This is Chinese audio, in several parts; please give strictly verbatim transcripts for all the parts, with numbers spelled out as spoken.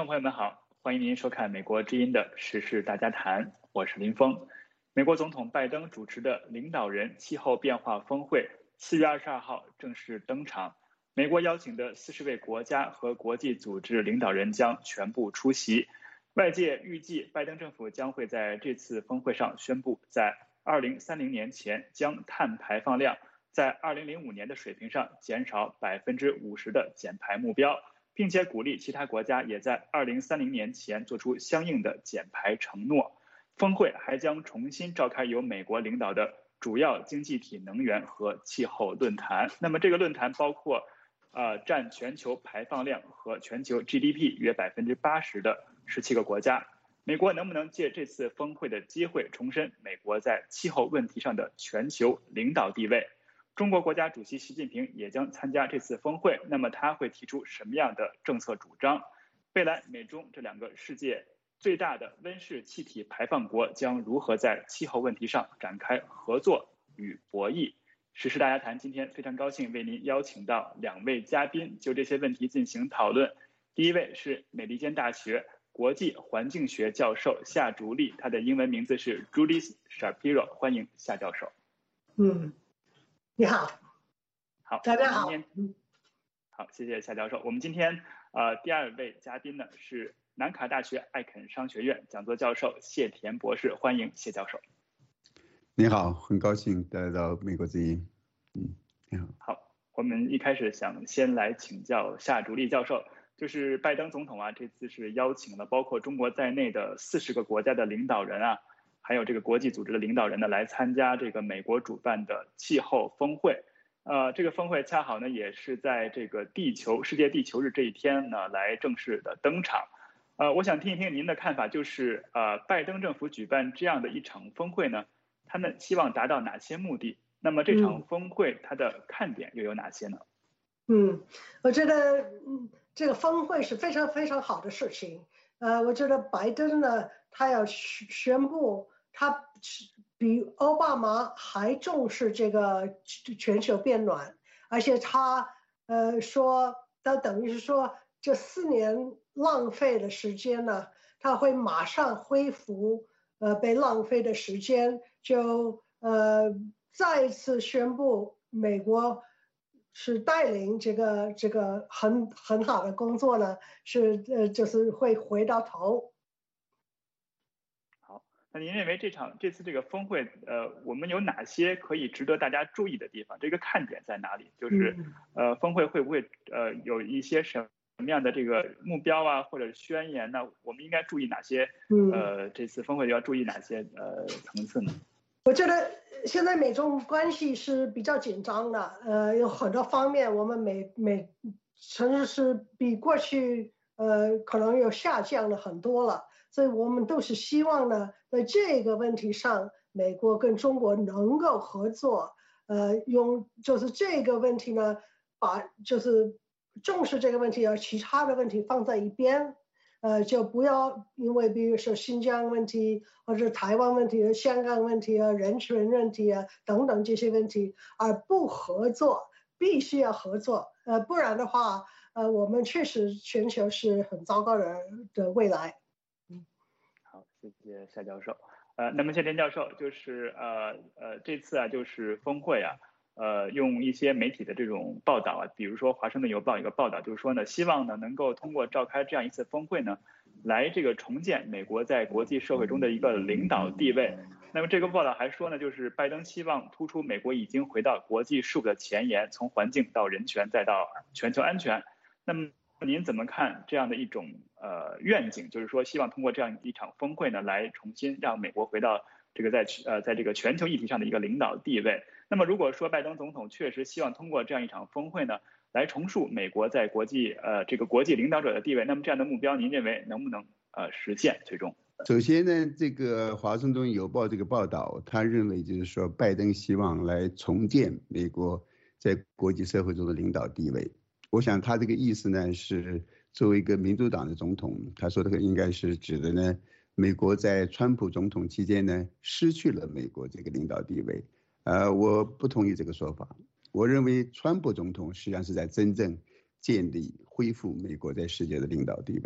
众朋友们好，欢迎您收看美国之音的时事大家谈，我是林峰。美国总统拜登主持的领导人气候变化峰会四月二十二号正式登场，美国邀请的四十位国家和国际组织领导人将全部出席。外界预计拜登政府将会在这次峰会上宣布，在二零三零年前将碳排放量在二零零五年的水平上减少百分之五十的减排目标，并且鼓励其他国家也在二零三零年前做出相应的减排承诺。峰会还将重新召开由美国领导的主要经济体能源和气候论坛。那么这个论坛包括呃占全球排放量和全球 G D P 约百分之八十的十七个国家。美国能不能借这次峰会的机会重申美国在气候问题上的全球领导地位？中国国家主席习近平也将参加这次峰会，那么他会提出什么样的政策主张？未来美中这两个世界最大的温室气体排放国将如何在气候问题上展开合作与博弈？时事大家谈今天非常高兴为您邀请到两位嘉宾就这些问题进行讨论。第一位是美利坚大学国际环境学教授夏竹丽，他的英文名字是 Judith Shapiro， 欢迎夏教授。 嗯。你好， 好， 大家好。 好，谢谢夏教授。我们今天呃第二位嘉宾呢是南卡大学艾肯商学院讲座教授谢田博士，欢迎谢教授。 你好，很高兴来到美国之音。嗯，你好。 好，我们一开始想先来请教夏竹丽教授，就是拜登总统啊，这次是邀请了包括中国在内的四十个国家的领导人啊。还有这个国际组织的领导人呢，来参加这个美国主办的气候峰会。呃，这个峰会恰好呢，也是在这个地球世界地球日这一天呢，来正式的登场。呃，我想听一听您的看法，就是呃，拜登政府举办这样的一场峰会呢，他们希望达到哪些目的？那么这场峰会它的看点又有哪些呢？ 嗯，我觉得嗯，这个峰会是非常非常好的事情。呃，我觉得拜登呢，他要宣布。他比奥巴马还重视这个全球变暖，而且他呃说，他等于是说这四年浪费的时间呢，他会马上恢复呃被浪费的时间，就呃再次宣布美国是带领这个这个很很好的工作呢，是呃就是会回到头。 那您认为这场这次这个峰会，呃，我们有哪些可以值得大家注意的地方？这个看点在哪里？就是呃，峰会会不会呃有一些什么样的这个目标啊，或者宣言呢？我们应该注意哪些？呃，这次峰会要注意哪些呃层次呢？ 我觉得现在美中关系是比较紧张的，呃，有很多方面，我们美美城市是比过去呃可能有下降了很多了。所以我们都是希望呢，在这个问题上，美国跟中国能够合作，呃，用就是这个问题呢，把就是重视这个问题，而其他的问题放在一边，呃，就不要因为比如说新疆问题或者台湾问题、香港问题啊、人权问题啊等等这些问题而不合作，必须要合作，呃，不然的话，呃，我们确实全球是很糟糕的的未来。 好，谢谢夏教授。呃，那么谢田教授，就是呃呃这次啊，就是峰会啊，呃用一些媒体的这种报道啊，比如说《华盛顿邮报》一个报道，就是说呢，希望呢能够通过召开这样一次峰会呢，来这个重建美国在国际社会中的一个领导地位。那么这个报道还说呢，就是拜登希望突出美国已经回到国际事务的前沿，从环境到人权再到全球安全。那么您怎么看这样的一种呃愿景？就是说，希望通过这样一场峰会呢，来重新让美国回到这个在呃在这个全球议题上的一个领导地位。那么，如果说拜登总统确实希望通过这样一场峰会呢，来重塑美国在国际呃这个国际领导者的地位，那么这样的目标，您认为能不能呃实现？最终， 首先呢，这个华盛顿邮报这个报道，他认为就是说，拜登希望来重建美国在国际社会中的领导地位。我想他这个意思呢，是作为一个民主党的总统，他说这个应该是指的呢，美国在川普总统期间呢，失去了美国这个领导地位。呃，我不同意这个说法。我认为川普总统实际上是在真正建立、恢复美国在世界的领导地位。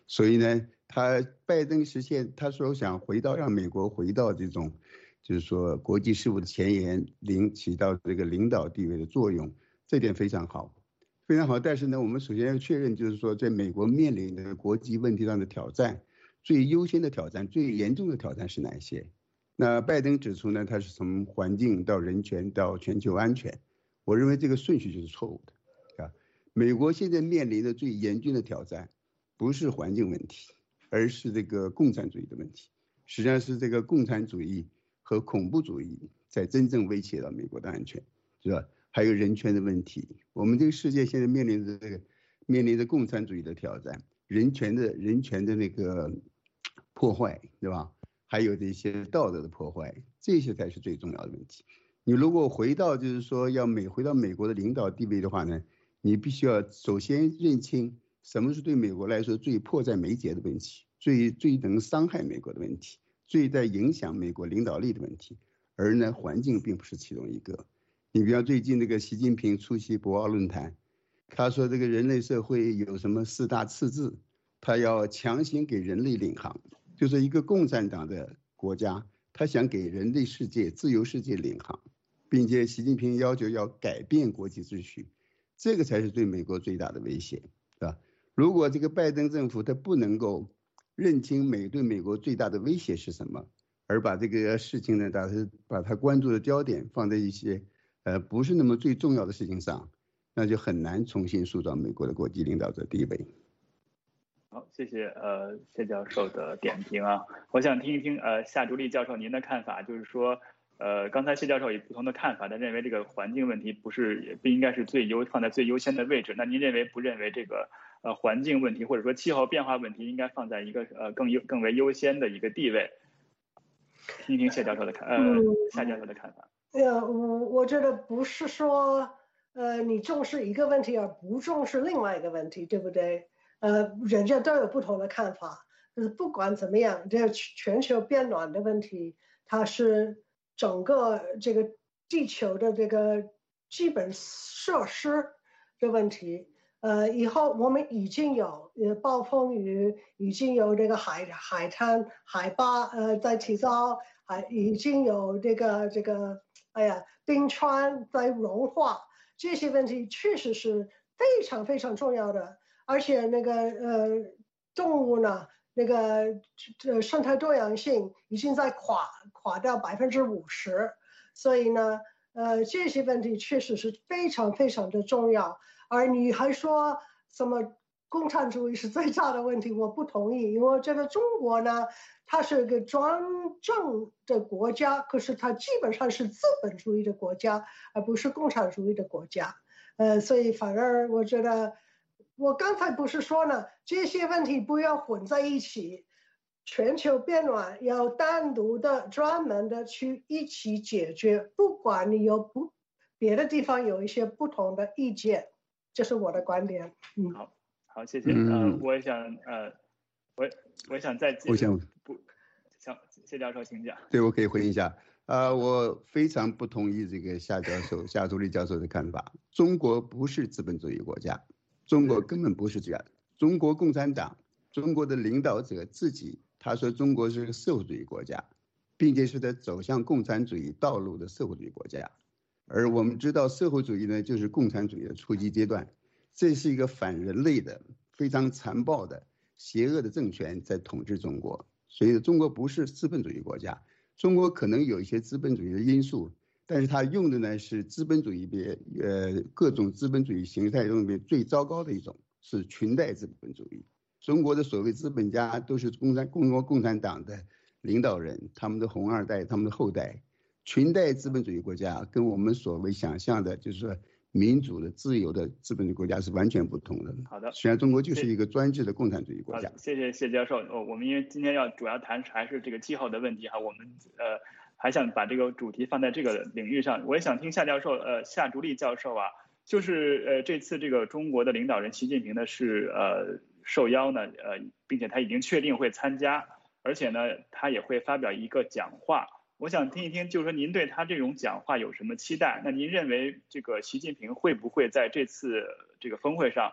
所以呢，他拜登实现他说想回到让美国回到这种，就是说国际事务的前沿，领起到这个领导地位的作用，这点非常好，非常好。但是呢，我们首先要确认，就是说在美国面临的国际问题上的挑战，最优先的挑战、最严重的挑战是哪些？那拜登指出呢，他是从环境到人权到全球安全，我认为这个顺序就是错误的，啊，美国现在面临的最严峻的挑战，不是环境问题，而是这个共产主义的问题。实际上是这个共产主义和恐怖主义在真正威胁到美国的安全，是吧？还有人权的问题，我们这个世界现在面临着这个面临着共产主义的挑战，人权的人权的那个破坏，对吧？还有这些道德的破坏，这些才是最重要的问题。你如果回到就是说要美回到美国的领导地位的话呢，你必须要首先认清什么是对美国来说最迫在眉睫的问题，最最能伤害美国的问题，最在影响美国领导力的问题，而呢环境并不是其中一个。你比方最近这个习近平出席博鳌论坛，他说这个人类社会有什么四大次字，他要强行给人类领航。就是一个共产党的国家，他想给人类世界、自由世界领航，并且习近平要求要改变国际秩序，这个才是对美国最大的威胁，是吧？如果这个拜登政府他不能够认清美对美国最大的威胁是什么，而把这个事情呢，把它把他关注的焦点放在一些呃不是那么最重要的事情上，那就很难重新塑造美国的国际领导者地位。 好，谢谢呃谢教授的点评啊，我想听一听呃夏竹立教授您的看法，就是说呃刚才谢教授有不同的看法，他认为这个环境问题不是也不应该是最优放在最优先的位置，那您认为不认为这个呃环境问题或者说气候变化问题应该放在一个呃更优更为优先的一个地位？听一听谢教授的看呃夏教授的看法。 呃，我我觉得不是说呃你重视一个问题而不重视另外一个问题，对不对？呃，人家都有不同的看法，就是不管怎么样，这个全球变暖的问题，它是整个这个地球的这个基本设施的问题。呃，以后我们已经有呃暴风雨，已经有这个海海滩海拔呃在提高，还已经有这个这个哎呀冰川在融化，这些问题确实是非常非常重要的。而且那个呃动物呢，那个呃生态多样性已经在垮垮掉百分之五十，所以呢，呃这些问题确实是非常非常的重要。而你还说什么共产主义是最大的问题，我不同意，因为我觉得中国呢，它是一个专政的国家，可是它基本上是资本主义的国家，而不是共产主义的国家。呃，所以反而我觉得。我刚才不是说呢，这些问题不要混在一起，全球变暖要单独的、专门的去一起解决，不管你有不别的地方有一些不同的意见，这是我的观点。嗯， 好，好，谢谢。呃，我也想呃，我我想再我想不，想谢教授请讲。 对，我可以回应一下。呃，我非常不同意这个夏教授、夏竹立教授的看法。中国不是资本主义国家。中国根本不是这样的。中国共产党，中国的领导者自己，他说中国是个社会主义国家，并且是在走向共产主义道路的社会主义国家。而我们知道，社会主义呢，就是共产主义的初级阶段，这是一个反人类的、非常残暴的、邪恶的政权在统治中国。所以，中国不是资本主义国家。中国可能有一些资本主义的因素。但是他用的呢是资本主义边呃各种资本主义形态中面最糟糕的一种，是裙带资本主义。中国的所谓资本家都是共产中国共产党的领导人，他们的红二代，他们的后代。裙带资本主义国家跟我们所谓想象的，就是说民主的、自由的资本主义国家是完全不同的。 好的， 实际上中国就是一个专制的共产主义国家。 谢谢谢教授。哦，我们因为今天要主要谈还是这个气候的问题哈，我们呃。还想把这个主题放在这个领域上，我也想听夏教授，呃，夏竹立教授啊，就是呃这次这个中国的领导人习近平呢是呃受邀呢，呃，并且他已经确定会参加，而且呢他也会发表一个讲话。我想听一听，就是说您对他这种讲话有什么期待？那您认为这个习近平会不会在这次这个峰会上，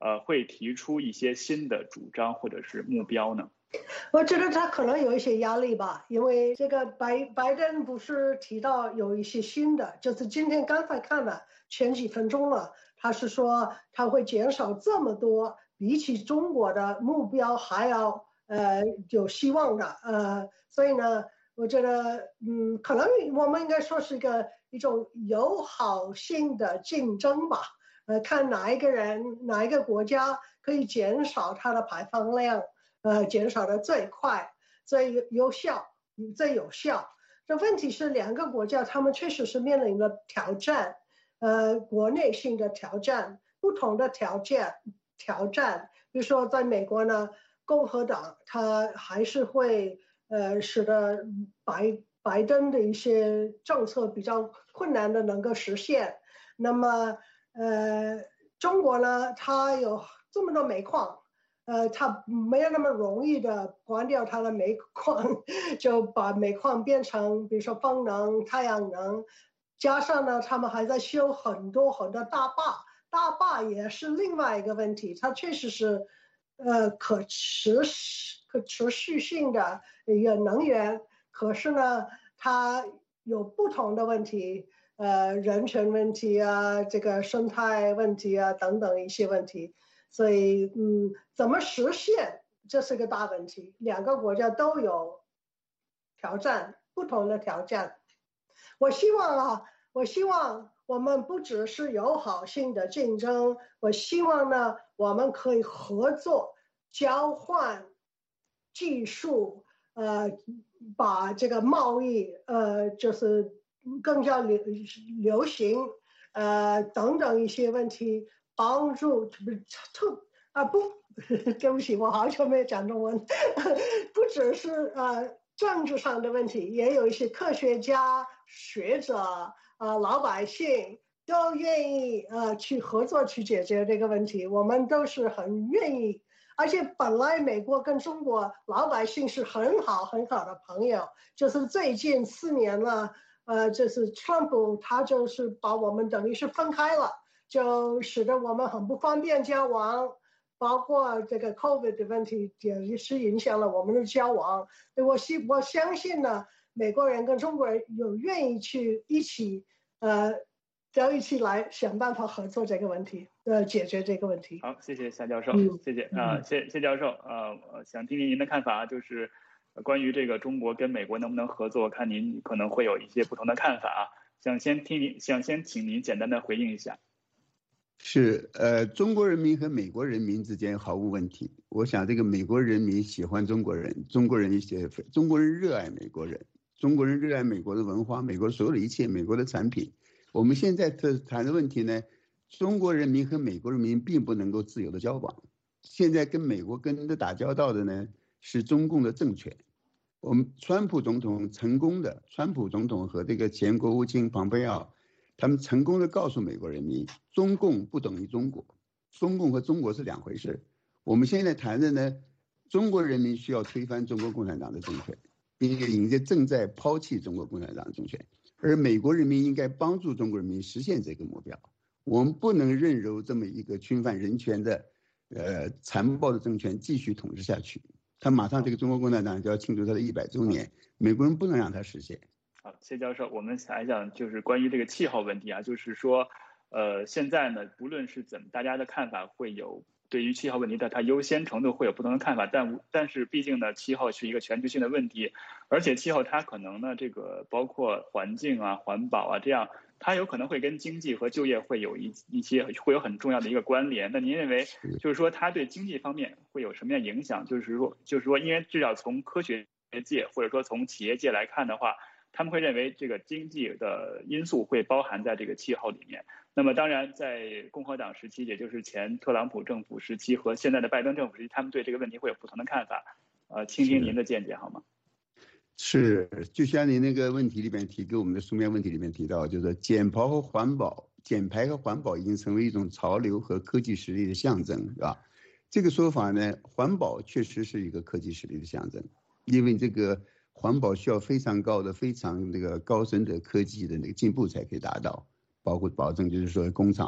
呃会提出一些新的主张或者是目标呢？ 我觉得他可能有一些压力吧，因为这个拜拜登不是提到有一些新的，就是今天刚才看了前几分钟了，他是说他会减少这么多，比起中国的目标还要呃有希望的，呃，所以呢，我觉得嗯，可能我们应该说是一个一种友好性的竞争吧，呃，看哪一个人哪一个国家可以减少它的排放量。呃，减少的最快、最有效、最有效。这问题是两个国家，他们确实是面临的挑战，呃，国内性的挑战，不同的条件挑战。比如说，在美国呢，共和党他还是会呃使得拜拜登的一些政策比较困难的能够实现。那么，呃，中国呢，它有这么多煤矿。呃，它没有那么容易的关掉它的煤矿，就把煤矿变成比如说风能、太阳能，加上呢，他们还在修很多很多大坝，大坝也是另外一个问题，它确实是呃可持可持续性的一个能源，可是呢，它有不同的问题，呃，人权问题啊，这个生态问题啊等等一些问题。所以，嗯，怎么实现这是个大问题，两个国家都有挑战，不同的挑战。我希望啊，我希望我们不只是友好性的竞争，我希望呢，我们可以合作，交换技术，呃，把这个贸易，呃，就是更加流流行，呃，等等一些问题。帮助不是特啊不，对不起，我好久没有讲中文，不只是呃政治上的问题，也有一些科学家、学者、呃老百姓都愿意呃去合作去解决这个问题，我们都是很愿意。而且本来美国跟中国老百姓是很好很好的朋友，就是最近四年了，呃，就是川普他就是把我们等于是分开了。就使得我们很不方便交往，包括这个 COVID 的问题也是影响了我们的交往。我希我相信呢，美国人跟中国人有愿意去一起，呃，要一起来想办法合作这个问题，呃，解决这个问题。 好，谢谢夏教授， 嗯、 谢谢啊，谢、呃、谢教授，呃，想听听您的看法，就是关于这个中国跟美国能不能合作，看您可能会有一些不同的看法啊，想先听您，想先请您简单的回应一下。 是，呃，中国人民和美国人民之间毫无问题。我想，这个美国人民喜欢中国人，中国人一些，中国人热爱美国人，中国人热爱美国的文化，美国所有的一切，美国的产品。我们现在谈的问题呢，中国人民和美国人民并不能够自由的交往。现在跟美国跟着打交道的呢，是中共的政权。我们川普总统成功的，川普总统和这个前国务卿蓬佩奥。他们成功的告诉美国人民，中共不等于中国，中共和中国是两回事。我们现在谈的呢，中国人民需要推翻中国共产党的政权，并且应该正在抛弃中国共产党的政权，而美国人民应该帮助中国人民实现这个目标。我们不能任由这么一个侵犯人权的、呃残暴的政权继续统治下去。他马上这个中国共产党就要庆祝他的一百周年，美国人不能让他实现。 好，谢教授，我们想一想，就是关于这个气候问题啊，就是说，呃，现在呢，不论是怎么，大家的看法会有对于气候问题的它优先程度会有不同的看法，但但是毕竟呢，气候是一个全球性的问题，而且气候它可能呢，这个包括环境啊、环保啊这样，它有可能会跟经济和就业会有一一些会有很重要的一个关联。那您认为，就是说它对经济方面会有什么样的影响？就是说，就是说，因为至少从科学界或者说从企业界来看的话。他们会认为这个经济的因素会包含在这个气候里面。那么当然，在共和党时期，也就是前特朗普政府时期和现在的拜登政府时期，他们对这个问题会有不同的看法。呃，听听您的见解好吗？ 是，就像您那个问题里面提给我们的书面问题里面提到，就是减排和环保，减排和环保已经成为一种潮流和科技实力的象征，是吧？这个说法呢，环保确实是一个科技实力的象征，因为这个。环保需要非常高的、非常那个高深的科技的那个进步才可以达到，包括保证就是说工厂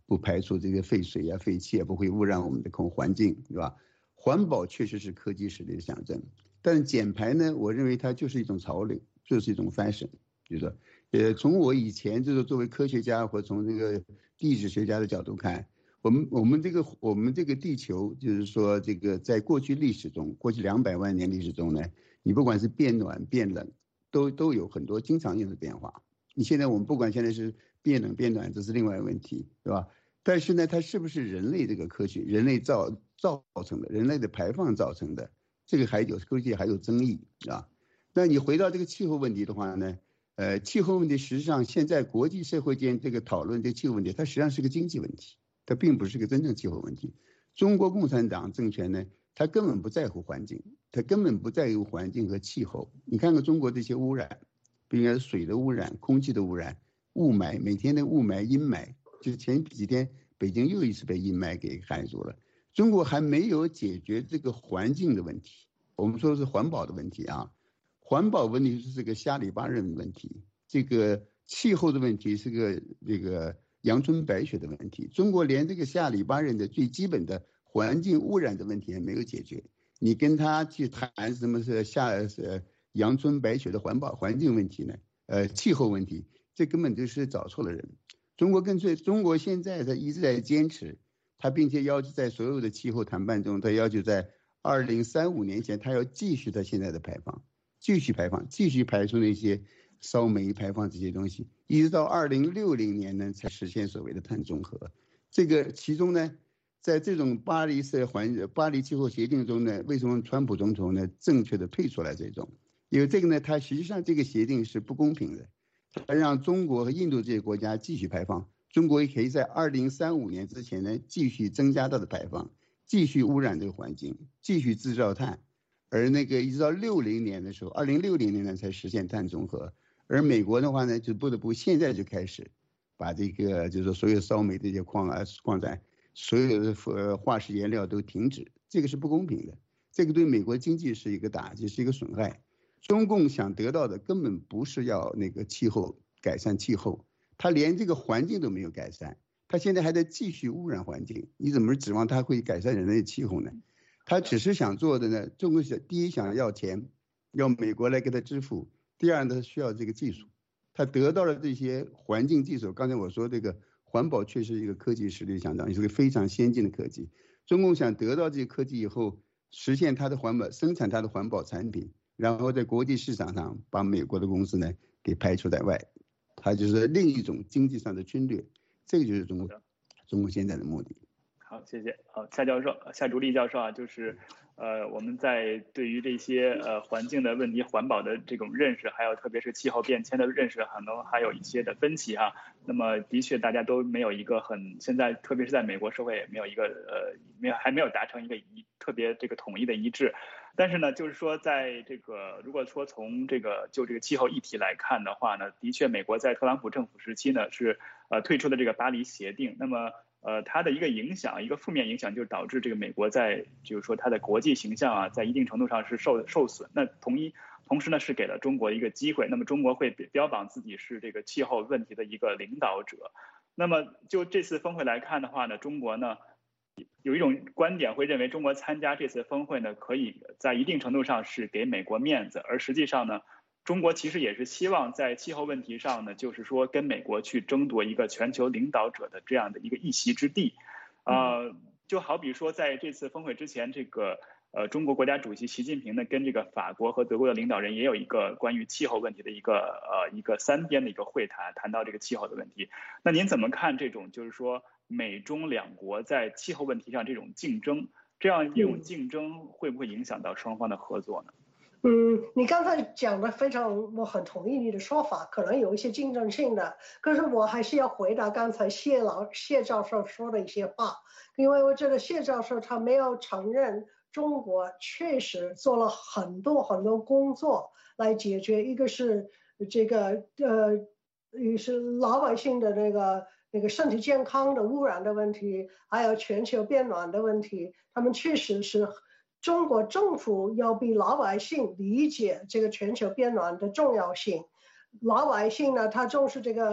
不排除这个废水啊、废气啊，不会污染我们的空环境，对吧？环保确实是科技实力的象征，但减排呢，我认为它就是一种潮流，就是一种 fashion， 就是说，呃，从我以前就是作为科学家或从这个地质学家的角度看，我们我们这个我们这个地球，就是说这个在过去历史中，过去两百万年历史中呢，你不管是变暖变冷，都都有很多经常性的变化。你现在我们不管现在是变冷变暖，这是另外一个问题，对吧？但是呢，它是不是人类这个科学，人类造造成的，人类的排放造成的，这个还有估计还有争议啊。那你回到这个气候问题的话呢，呃，气候问题实际上现在国际社会间这个讨论这个气候问题，它实际上是个经济问题，它并不是个真正气候问题。中国共产党政权呢，它根本不在乎环境，它根本不在乎环境和气候。你看看中国这些污染，比如水的污染、空气的污染、雾霾，每天的雾霾、阴霾，就前几天北京又一次被阴霾给害住了。中国还没有解决这个环境的问题，我们说的是环保的问题啊。环保问题是这个下里巴人的问题，这个气候的问题是个这个阳春白雪的问题。中国连这个下里巴人的最基本的环境污染的问题还没有解决，你跟他去谈什么是下呃阳春白雪的环保环境问题呢？呃，气候问题，这根本就是找错了人。中国跟最中国现在他一直在坚持，他并且要求在所有的气候谈判中，他要求在二零三五年前，他要继续他现在的排放，继续排放，继续排出那些烧煤排放这些东西，一直到二零六零年呢才实现所谓的碳中和。这个其中呢，在这种巴黎社环巴黎气候协定中呢，为什么川普总统呢正确的退出来这种？因为这个呢，它实际上这个协定是不公平的，它让中国和印度这些国家继续排放，中国也可以在二零三五年之前呢继续增加它的排放，继续污染这个环境，继续制造碳，而那个一直到六零年的时候，二零六零年呢才实现碳中和，而美国的话呢，就不得不现在就开始把这个就是说所有烧煤这些矿啊矿产，所有的呃化石燃料都停止，这个是不公平的，这个对美国经济是一个打击，是一个损害。中共想得到的根本不是要那个气候改善气候，他连这个环境都没有改善，他现在还在继续污染环境，你怎么指望他会改善人类的气候呢？他只是想做的呢，中国是第一想要钱，要美国来给他支付，第二呢需要这个技术，他得到了这些环境技术，刚才我说这个环保确实是一个科技实力相当，是个非常先进的科技，中共想得到这些科技以后，实现它的环保，生产它的环保产品，然后在国际市场上把美国的公司呢给排除在外，它就是另一种经济上的侵略，这个就是中国中国现在的目的。 好，谢谢。好，夏教授，夏竹立教授啊，就是呃我们在对于这些呃环境的问题、环保的这种认识，还有特别是气候变迁的认识，可能还有一些的分歧哈、啊。那么的确大家都没有一个很现在，特别是在美国社会也没有一个呃没有还没有达成一个一特别这个统一的一致。但是呢，就是说，在这个如果说从这个就这个气候议题来看的话呢，的确，美国在特朗普政府时期呢是呃退出的这个巴黎协定。那么呃它的一个影响，一个负面影响，就是导致这个美国在就是说它的国际形象啊，在一定程度上是受受损。那同一同时呢，是给了中国一个机会。那么中国会标榜自己是这个气候问题的一个领导者。那么就这次峰会来看的话呢，中国呢，有一种观点会认为中国参加这次峰会呢，可以在一定程度上是给美国面子，而实际上呢，中国其实也是希望在气候问题上呢，就是说跟美国去争夺一个全球领导者的这样的一个一席之地。呃，就好比说在这次峰会之前，这个呃中国国家主席习近平呢，跟这个法国和德国的领导人也有一个关于气候问题的一个呃一个三边的一个会谈，谈到这个气候的问题。那您怎么看这种就是说美中两国在气候问题上这种竞争，这样一种竞争会不会影响到双方的合作呢？ 嗯，你刚才讲的非常，我很同意你的说法，可能有一些竞争性的，可是我还是要回答刚才谢老谢教授说的一些话，因为我觉得谢教授他没有承认中国确实做了很多很多工作来解决，一个是这个呃，一是老百姓的那个。那个身体健康的污染的问题，还有全球变暖的问题，他们确实是中国政府要比老百姓理解这个全球变暖的重要性。老百姓呢，他重视这个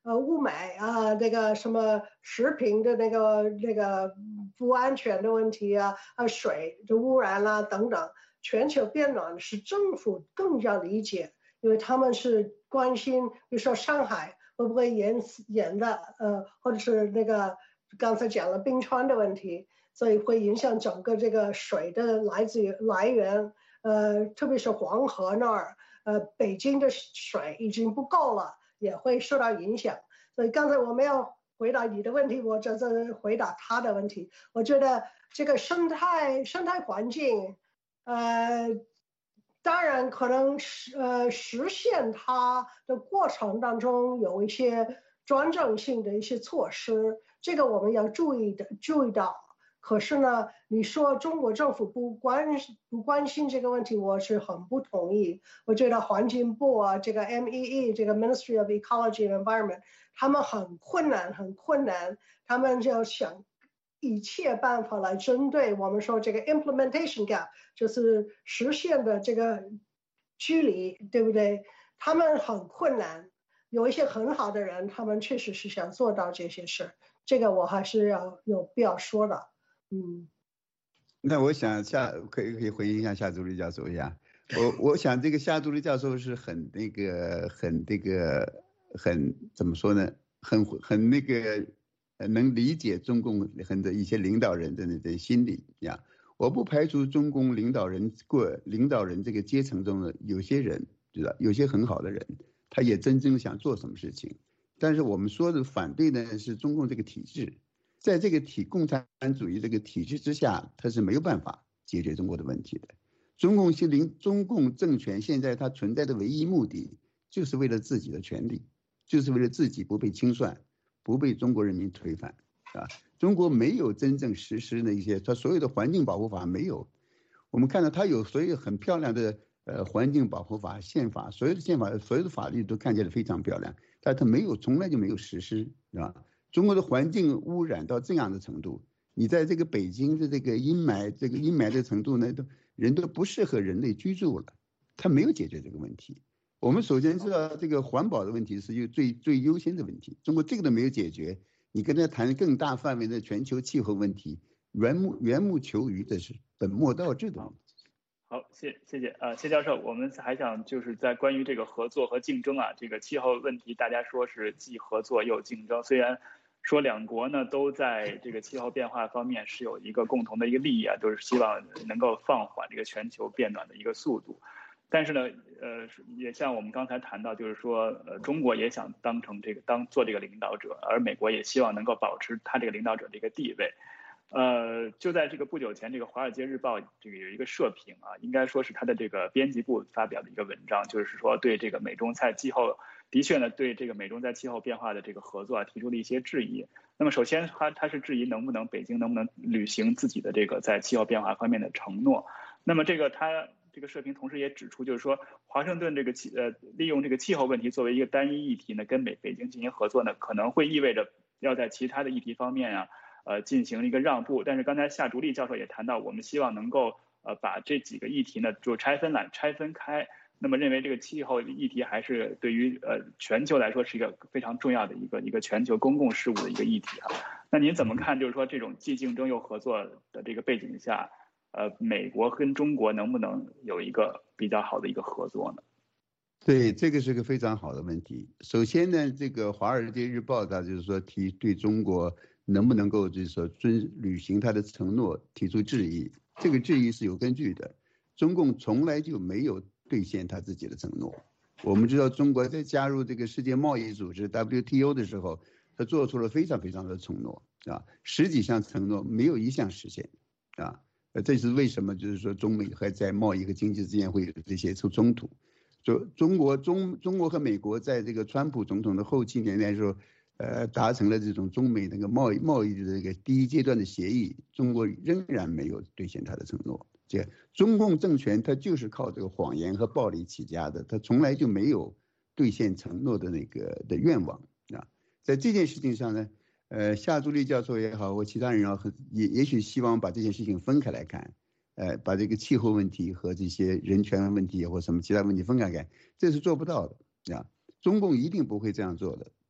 呃雾霾啊，那个什么食品的那个那个不安全的问题啊，啊水的污染啦、啊、等等，全球变暖是政府更加理解，因为他们是关心，比如说上海会不会淹淹的，呃，或者是那个刚才讲了冰川的问题，所以会影响整个这个水的来自于来源，呃，特别是黄河那儿，呃，北京的水已经不够了，也会受到影响。所以刚才我没有回答你的问题，我这是回答他的问题。我觉得这个生态生态环境，呃。当然，可能实呃实现它的过程当中有一些专政性的一些措施，这个我们要注意的注意到。可是呢，你说中国政府不关不关心这个问题，我是很不同意。我觉得环境部啊，这个 M E E 这个 Ministry of Ecology and Environment， 他们很困难，很困难，他们就想一切办法来针对我们说这个 implementation gap， 就是实现的这个距离，对不对？他们很困难，有一些很好的人，他们确实是想做到这些事，这个我还是要有必要说的。嗯， 那我想夏可以可以回应一下夏竹立教授一下。我我想这个夏竹立教授是很那个很这个很怎么说呢？很很那个。能理解中共很多一些领导人的的心理呀，我不排除中共领导人过领导人这个阶层中的有些人，知道有些很好的人，他也真正想做什么事情。但是我们说的反对呢，是中共这个体制，在这个体共产主义这个体制之下，他是没有办法解决中国的问题的。中共是领中共政权现在它存在的唯一目的，就是为了自己的权利，就是为了自己不被清算。不被中国人民推翻，啊，中国没有真正实施那些，它所有的环境保护法没有。我们看到它有所有很漂亮的呃环境保护法、宪法，所有的宪法、所有的法律都看起来非常漂亮，但它没有，从来就没有实施，是吧？中国的环境污染到这样的程度，你在这个北京的这个阴霾，这个阴霾的程度呢，都人都不适合人类居住了，它没有解决这个问题。我们首先知道，这个环保的问题是最最优先的问题。中国这个都没有解决，你跟他谈更大范围的全球气候问题，缘木缘木求鱼，这是本末倒置的。 好，谢谢谢呃谢教授，我们还想就是在关于这个合作和竞争啊，这个气候问题，大家说是既合作又竞争。虽然说两国呢都在这个气候变化方面是有一个共同的一个利益啊，都是希望能够放缓这个全球变暖的一个速度。但是呢，呃，也像我们刚才谈到，就是说，呃，中国也想当成这个当做这个领导者，而美国也希望能够保持他这个领导者的一个地位。呃，就在这个不久前，这个《华尔街日报》这个有一个社评啊，应该说是他的这个编辑部发表的一个文章，就是说对这个美中在气候的确呢，对这个美中在气候变化的这个合作啊提出了一些质疑。那么首先，他他是质疑能不能北京能不能履行自己的这个在气候变化方面的承诺。那么这个他。这个社评同时也指出，就是说华盛顿这个气呃利用这个气候问题作为一个单一议题呢，跟北北京进行合作呢，可能会意味着要在其他的议题方面啊，呃进行一个让步。但是刚才夏竹立教授也谈到，我们希望能够呃把这几个议题呢就拆分来拆分开。那么认为这个气候议题还是对于呃全球来说是一个非常重要的一个一个全球公共事务的一个议题啊。那您怎么看？就是说这种既竞争又合作的这个背景下？呃，美国跟中国能不能有一个比较好的一个合作呢？ 对，这个是个非常好的问题。首先呢，这个《华尔街日报》它就是说提对中国能不能够就是说遵履行他的承诺提出质疑，这个质疑是有根据的。中共从来就没有兑现他自己的承诺。我们知道，中国在加入这个世界贸易组织 W T O 的时候，他做出了非常非常的承诺啊，十几项承诺没有一项实现啊。这是为什么？就是说，中美还在贸易和经济之间会有这些冲冲突。就中国中中国和美国在这个川普总统的后期年代的时候，呃，达成了这种中美那个贸易贸易的这个第一阶段的协议，中国仍然没有兑现他的承诺。这中共政权它就是靠这个谎言和暴力起家的，它从来就没有兑现承诺的那个的愿望啊。在这件事情上呢。呃，夏竹立教授也好，或其他人啊，也也许希望把这件事情分开来看，呃，把这个气候问题和这些人权问题或什么其他问题分开看，这是做不到的啊。中共一定不会这样做的。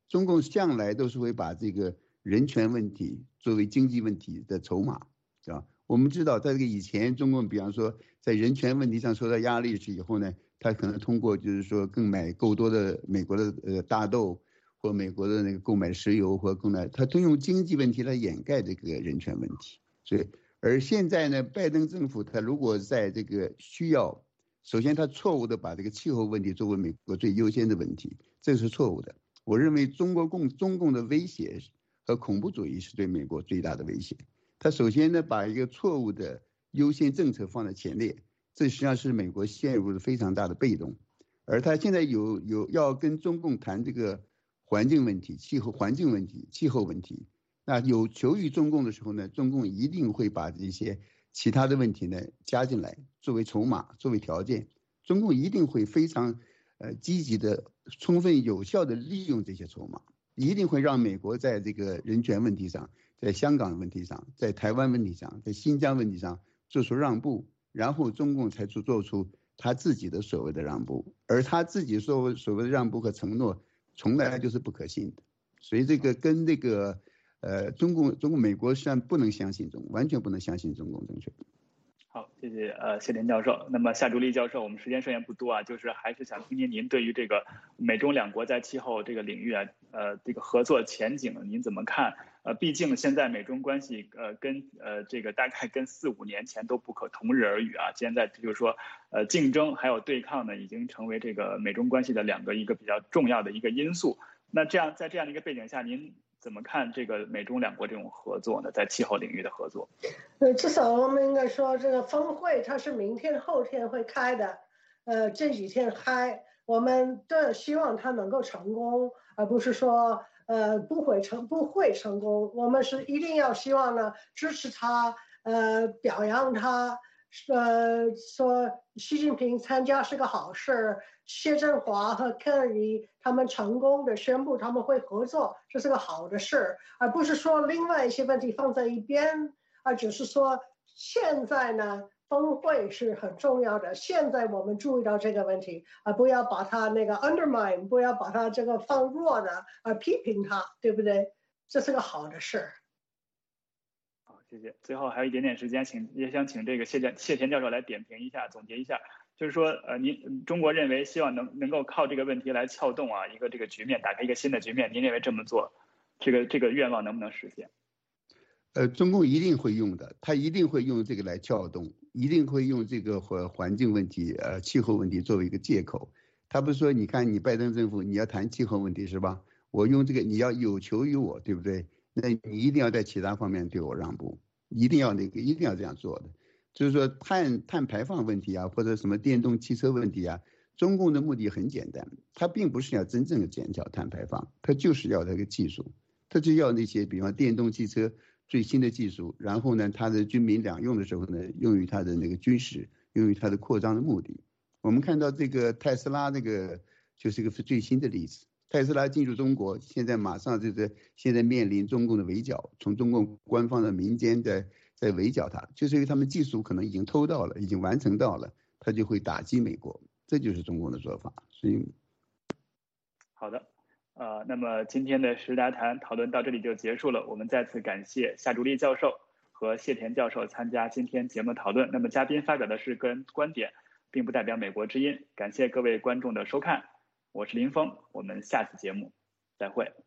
中共向来都是会把这个人权问题作为经济问题的筹码，是吧？我们知道，在这个以前，中共比方说在人权问题上受到压力是以后呢，他可能通过就是说更买够多的美国的呃大豆，或美国的那个购买石油，或购买，他都用经济问题来掩盖这个人权问题。所以，而现在呢，拜登政府他如果在这个需要，首先他错误的把这个气候问题作为美国最优先的问题，这是错误的。我认为中国共中共的威胁和恐怖主义是对美国最大的威胁。他首先呢，把一个错误的优先政策放在前列，这实际上是美国陷入了非常大的被动。而他现在有有要跟中共谈这个环境问题、气候环境问题、气候问题，那有求于中共的时候呢，中共一定会把这些其他的问题呢加进来，作为筹码、作为条件。中共一定会非常呃积极的、充分有效的利用这些筹码，一定会让美国在这个人权问题上，在香港问题上，在台湾问题上，在新疆问题上做出让步，然后中共才做做出他自己的所谓的让步，而他自己所谓所谓的让步和承诺，从来就是不可信的。所以这个跟这个呃中共中共美国实际上不能相信中共，完全不能相信中共政权。 好，谢谢呃谢田教授。那么夏竹立教授，我们时间剩下不多啊，就是还是想听听您对于这个美中两国在气候这个领域啊，呃这个合作前景您怎么看？呃，毕竟现在美中关系呃跟呃这个大概跟四五年前都不可同日而语啊。现在就是说呃竞争还有对抗呢，已经成为这个美中关系的两个一个比较重要的一个因素。那这样在这样的一个背景下，您怎么看这个美中两国这种合作呢？在气候领域的合作？ 呃，至少我们应该说，这个峰会它是明天后天会开的，呃，这几天开，我们都希望它能够成功，而不是说呃不会成不会成功。我们是一定要希望呢支持它，呃，表扬它，呃，说习近平参加是个好事。谢振华和克里他们成功的宣布他们会合作，这是个好的事，而不是说另外一些问题放在一边，而只是说现在呢峰会是很重要的，现在我们注意到这个问题，而不要把它那个 undermine， 不要把它这个放弱的，而批评它，对不对？这是个好的事。 好，谢谢。最后还有一点点时间，请也想请这个谢田谢田教授来点评一下，总结一下。就是说，呃，您中国认为希望能能够靠这个问题来撬动啊一个这个局面，打开一个新的局面。您认为这么做，这个这个愿望能不能实现？ 呃，中共一定会用的，他一定会用这个来撬动，一定会用这个环环境问题、呃气候问题作为一个借口。他不是说，你看你拜登政府你要谈气候问题是吧？我用这个你要有求于我，对不对？那你一定要在其他方面对我让步，一定要那个一定要这样做的。就是说碳碳排放问题啊，或者什么电动汽车问题啊，中共的目的很简单，它并不是要真正的减少碳排放，它就是要这个技术，它就要那些比方电动汽车最新的技术，然后呢，它的军民两用的时候呢，用于它的那个军事，用于它的扩张的目的。我们看到这个特斯拉那个就是一个最新的例子，特斯拉进入中国，现在马上就是现在面临中共的围剿，从中共官方的民间的。在围剿它，就是因为他们技术可能已经偷到了，已经完成到了，他就会打击美国，这就是中共的做法。所以， 好的，呃，那么今天的时达谈讨论到这里就结束了。我们再次感谢夏竹立教授和谢田教授参加今天节目讨论。那么嘉宾发表的是个人观点，并不代表美国之音。感谢各位观众的收看，我是林峰，我们下次节目再会。